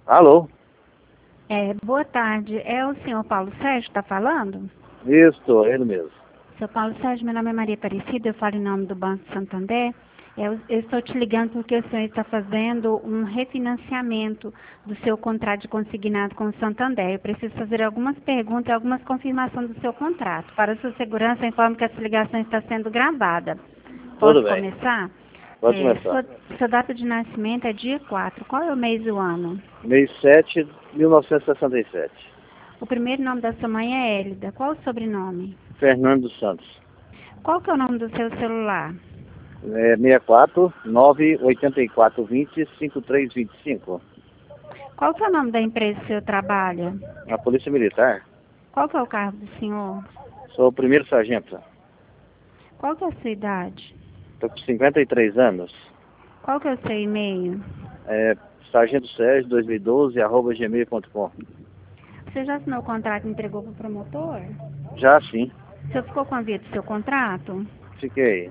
Alô? Boa tarde. É o senhor Paulo Sérgio que está falando? Isso, ele mesmo. Senhor Paulo Sérgio, meu nome é Maria Aparecida, eu falo em nome do Banco Santander. Eu estou te ligando porque o senhor está fazendo um refinanciamento do seu contrato de consignado com o Santander. Eu preciso fazer algumas perguntas e algumas confirmações do seu contrato. Para sua segurança, informo que essa ligação está sendo gravada. Tudo Posso bem. começar? Pode começar. Sua data de nascimento é dia 4. Qual é o mês e o ano? Mês 7 de 1967. O primeiro nome da sua mãe é Hélida. Qual o sobrenome? Fernando dos Santos. Qual que é o nome do seu celular? 64 984 20 5325. Qual que é o nome da empresa que o senhor trabalha? A Polícia Militar. Qual que é o cargo do senhor? Sou o primeiro sargento. Qual que é a sua idade? Estou com 53 anos. Qual que é o seu e-mail? Sargento Sérgio 2012 @gmail.com. Você já assinou o contrato e entregou para o promotor? Já sim. O senhor ficou com a via do seu contrato? Fiquei.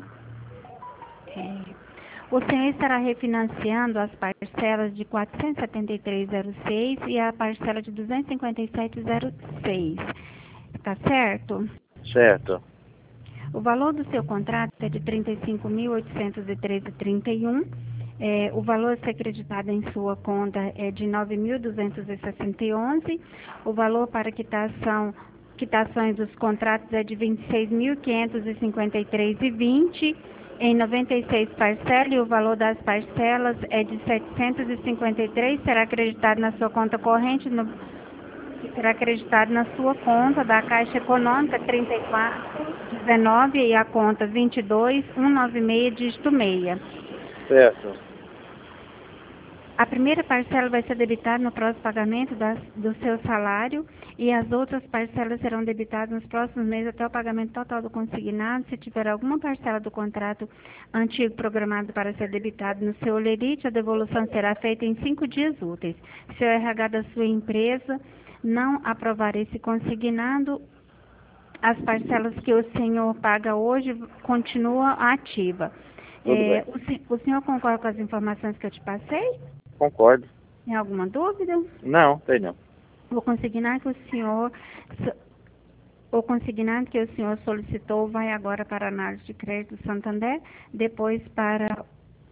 O senhor estará refinanciando as parcelas de 473,06 e a parcela de 257,06. Está certo? Certo. O valor do seu contrato é de R$ 35.813,31. O valor a ser acreditado em sua conta é de R$ 9.261. O valor para quitações dos contratos é de R$ 26.553,20 em 96 parcelas, e o valor das parcelas é de R$ 753. Será acreditado na sua conta corrente, será acreditado na sua conta da Caixa Econômica 3419 e a conta 22196, dígito 6. Certo. A primeira parcela vai ser debitada no próximo pagamento do seu salário e as outras parcelas serão debitadas nos próximos meses até o pagamento total do consignado. Se tiver alguma parcela do contrato antigo programado para ser debitado no seu holerite, a devolução será feita em 5 dias úteis. Se o RH da sua empresa não aprovar esse consignado, as parcelas que o senhor paga hoje continuam ativas. Tudo bem. O senhor concorda com as informações que eu te passei? Concordo. Tem alguma dúvida? Não, tem não. O consignado que o senhor solicitou vai agora para a análise de crédito do Santander, depois para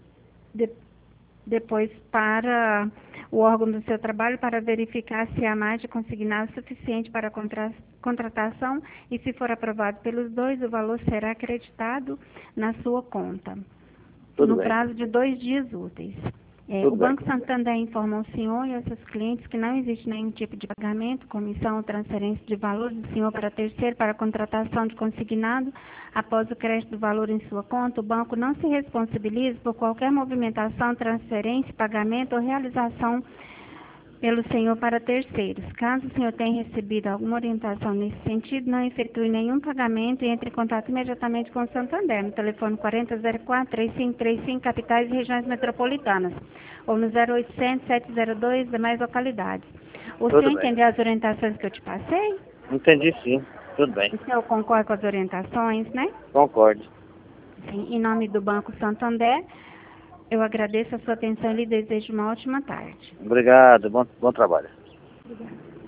o órgão do seu trabalho para verificar se há margem consignada suficiente para a contratação, e se for aprovado pelos dois, o valor será acreditado na sua conta, Tudo no bem. prazo de 2 dias úteis. Tudo O bem. Banco Santander informa ao senhor e aos seus clientes que não existe nenhum tipo de pagamento, comissão ou transferência de valor do senhor para terceiro para a contratação de consignado. Após o crédito do valor em sua conta, o banco não se responsabiliza por qualquer movimentação, transferência, pagamento ou realização pelo senhor para terceiros. Caso o senhor tenha recebido alguma orientação nesse sentido, não efetue nenhum pagamento e entre em contato imediatamente com o Santander, no telefone 4004-3535, capitais e regiões metropolitanas, ou no 0800-702, demais localidades. O Tudo senhor bem. entendeu as orientações que eu te passei? Entendi sim. Tudo bem. O senhor concorda com as orientações, né? Concordo. Sim, em nome do Banco Santander, eu agradeço a sua atenção e lhe desejo uma ótima tarde. Obrigado. Bom trabalho. Obrigada.